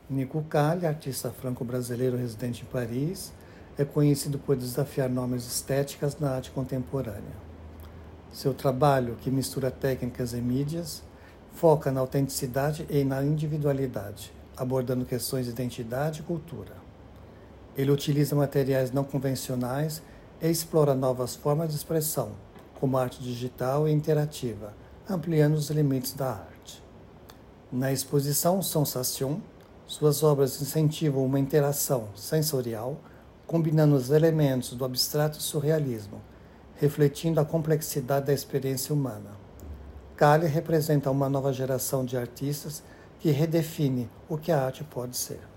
Nico Calle, artista franco-brasileiro residente em Paris, é conhecido por desafiar normas estéticas na arte contemporânea. Seu trabalho, que mistura técnicas e mídias, foca na autenticidade e na individualidade, abordando questões de identidade e cultura. Ele utiliza materiais não convencionais e explora novas formas de expressão, como a arte digital e interativa, ampliando os limites da arte. Na exposição Sensation, suas obras incentivam uma interação sensorial, combinando os elementos do abstrato e surrealismo, refletindo a complexidade da experiência humana. Calle representa uma nova geração de artistas que redefine o que a arte pode ser.